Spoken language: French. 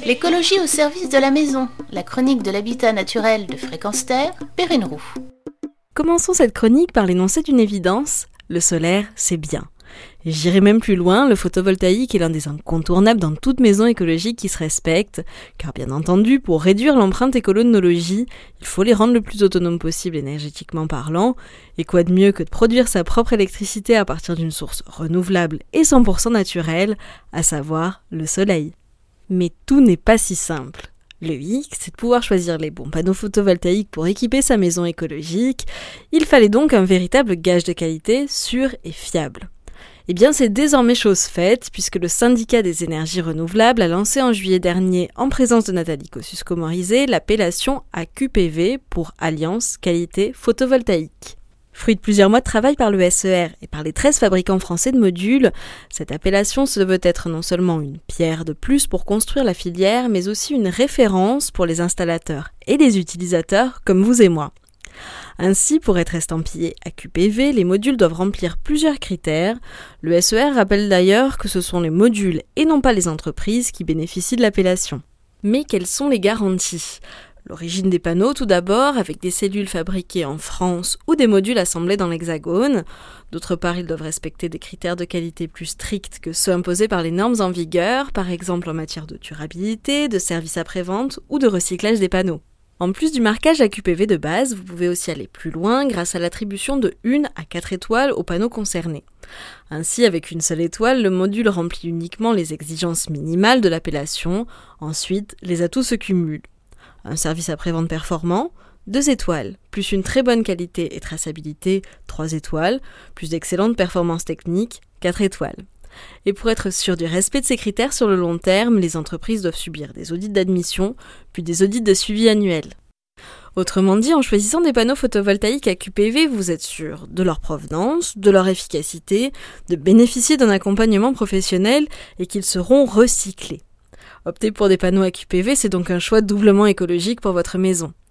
L'écologie au service de la maison, la chronique de l'habitat naturel de Fréquence Terre, Perrine Roux. Commençons cette chronique par l'énoncé d'une évidence, le solaire, c'est bien. Et j'irai même plus loin, le photovoltaïque est l'un des incontournables dans toute maison écologique qui se respecte, car bien entendu, pour réduire l'empreinte écolo de nos logis, il faut les rendre le plus autonomes possible énergétiquement parlant, et quoi de mieux que de produire sa propre électricité à partir d'une source renouvelable et 100% naturelle, à savoir le soleil. Mais tout n'est pas si simple. Le hic, c'est de pouvoir choisir les bons panneaux photovoltaïques pour équiper sa maison écologique. Il fallait donc un véritable gage de qualité sûr et fiable. Eh bien, c'est désormais chose faite, puisque le syndicat des énergies renouvelables a lancé en juillet dernier, en présence de Nathalie Kosciusko-Morizet, l'appellation AQPV pour Alliance Qualité Photovoltaïque. Fruit de plusieurs mois de travail par le SER et par les 13 fabricants français de modules, cette appellation se veut être non seulement une pierre de plus pour construire la filière, mais aussi une référence pour les installateurs et les utilisateurs comme vous et moi. Ainsi, pour être estampillés AQPV, les modules doivent remplir plusieurs critères. Le SER rappelle d'ailleurs que ce sont les modules et non pas les entreprises qui bénéficient de l'appellation. Mais quelles sont les garanties ? L'origine des panneaux tout d'abord, avec des cellules fabriquées en France ou des modules assemblés dans l'Hexagone. D'autre part, ils doivent respecter des critères de qualité plus stricts que ceux imposés par les normes en vigueur, par exemple en matière de durabilité, de service après-vente ou de recyclage des panneaux. En plus du marquage AQPV de base, vous pouvez aussi aller plus loin grâce à l'attribution de 1 à 4 étoiles aux panneaux concernés. Ainsi, avec une seule étoile, le module remplit uniquement les exigences minimales de l'appellation. Ensuite, les atouts se cumulent. Un service après-vente performant, 2 étoiles, plus une très bonne qualité et traçabilité, 3 étoiles, plus d'excellentes performances techniques, 4 étoiles. Et pour être sûr du respect de ces critères sur le long terme, les entreprises doivent subir des audits d'admission, puis des audits de suivi annuels. Autrement dit, en choisissant des panneaux photovoltaïques AQPV, vous êtes sûr de leur provenance, de leur efficacité, de bénéficier d'un accompagnement professionnel et qu'ils seront recyclés. Opter pour des panneaux AQPV, c'est donc un choix doublement écologique pour votre maison.